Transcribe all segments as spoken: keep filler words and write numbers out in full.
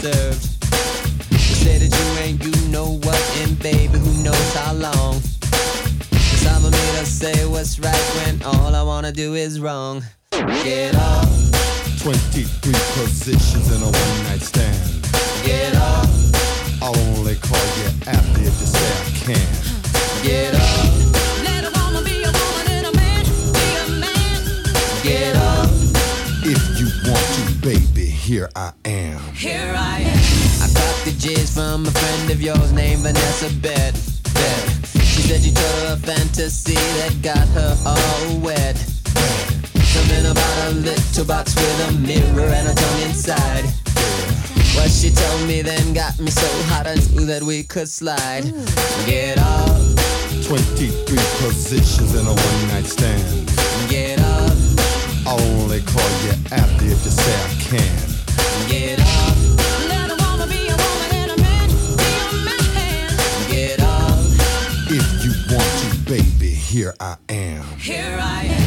served. You say that you ain't, you know what, and baby, who knows how long. Cause I'm a me to say what's right when all I wanna do is wrong. Get up. twenty-three positions in a one-night stand. Get up. I'll only call you after if you say I can. Get up. Let a woman be a woman and a man be a man. Get up. If you want to, baby, here I am. Here I am. I got the jizz from a friend of yours named Vanessa Bet. Bet. She said you told her a fantasy that got her all wet. Something about a little box with a mirror and a tongue inside. What she told me then got me so hot I knew that we could slide. Get up. twenty-three positions in a one-night stand. Get up. I'll only call you after if you say I can. Get up. Let a woman be a woman and a man be a man. Get up. If you want to, baby, here I am. Here I am.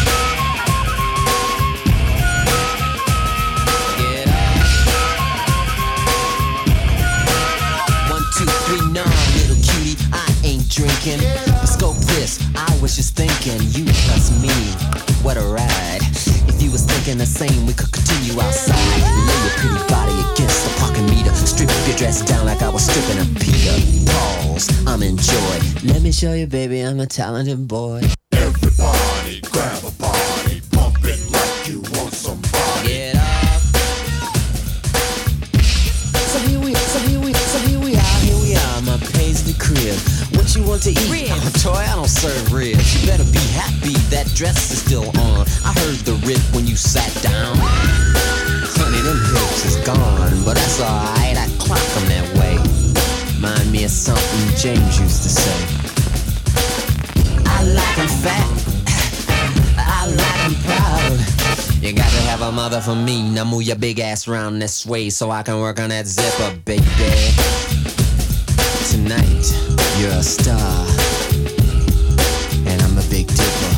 Little cutie, I ain't drinking. Scope this, I was just thinking, you plus me, what a ride. If you was thinking the same, we could continue outside. Lay your pretty body against the parking meter. Strip your dress down like I was stripping a Peter. Pause, I'm in joy. Let me show you, baby, I'm a talented boy. Everybody grab a body, pump it like you want somebody. Get up. So here we, so here we, so here we are, here we are, my paisley crib. What you want to eat? Ribs. I'm a toy, I don't serve ribs. You better be happy that dress is still on. I heard the rip when you sat down. Honey, them hips is gone, but that's alright, I clock them that way. Mind me of something James used to say. I like 'em fat, I like 'em proud. You got to have a mother for me. Now move your big ass round this way so I can work on that zipper, baby. Tonight, you're a star, and I'm a big dipper.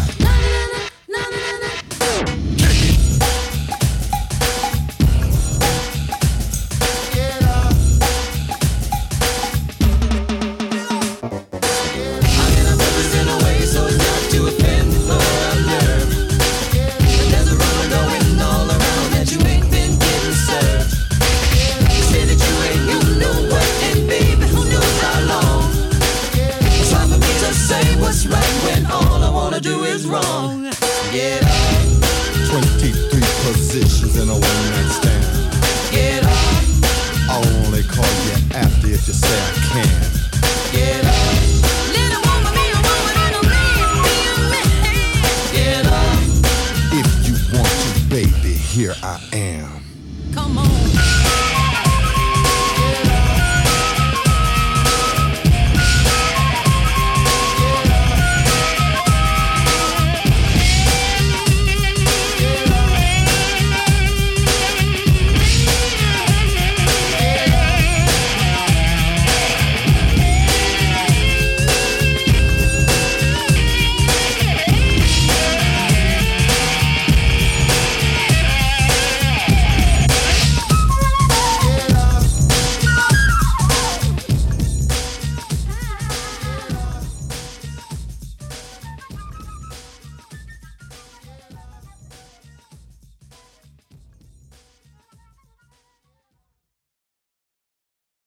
I'm gonna put this in a way so as not to offend or alert. But there's a rumor going all around that you ain't been getting served. You say that you ain't, you know what, and baby, who knows how long. It's hard for me to say what's right when all I wanna do is wrong. Get up. twenty-three positions in a one-night stand. Get up. I'll only call you after if you say